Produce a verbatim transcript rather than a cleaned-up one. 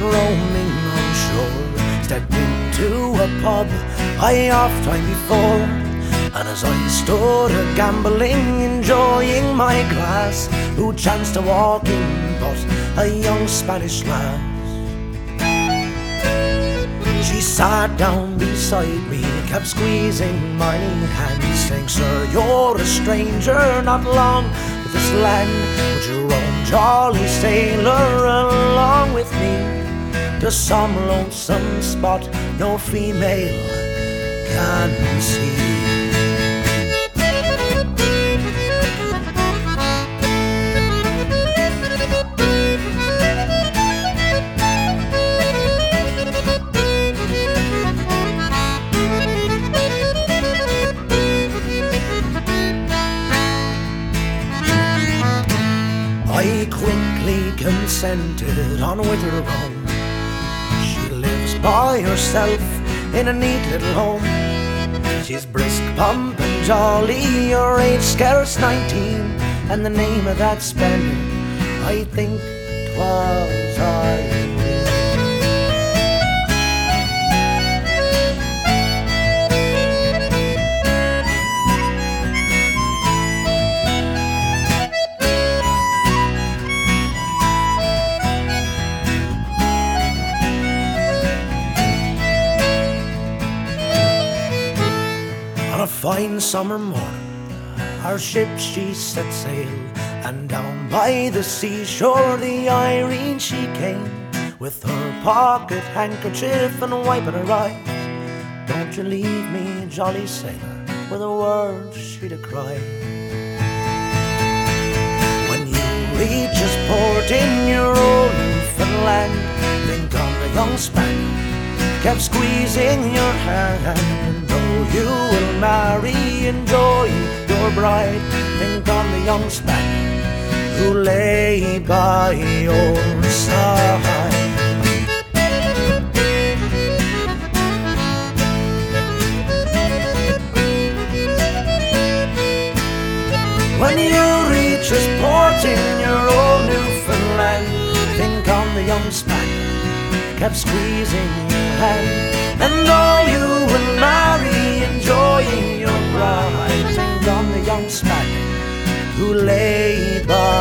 roaming on shore, stepped into a pub I oft time before, and as I stood a gambling, enjoying my glass, who chanced to walk in but a young Spanish lass. She sat down beside me, kept squeezing my hand, saying, "Sir, you're a stranger, not long with this land. Would you roam, jolly sailor, along with me to some lonesome spot no female can see?" I quickly consented on with her own. She lives by herself in a neat little home. She's brisk, plump and jolly, her age scarce nineteen, and the name of that Spaniard, I think 'twas Irene. On a fine summer morning, our ship she set sail, and down by the seashore the Irene she came, with her pocket handkerchief and wiping her eyes. "Don't you leave me, jolly sailor," were the words she'd a cried. When you reach a port in your old Newfoundland, think on the young Spaniard, kept squeezing your hand. You will marry, enjoy your bride, think on the young Spaniard who lay by your side. When you reach this port in your old Newfoundland, think on the young Spaniard, kept squeezing your hand. And though you will marry, enjoying your bride, think on the young Spaniard who lay by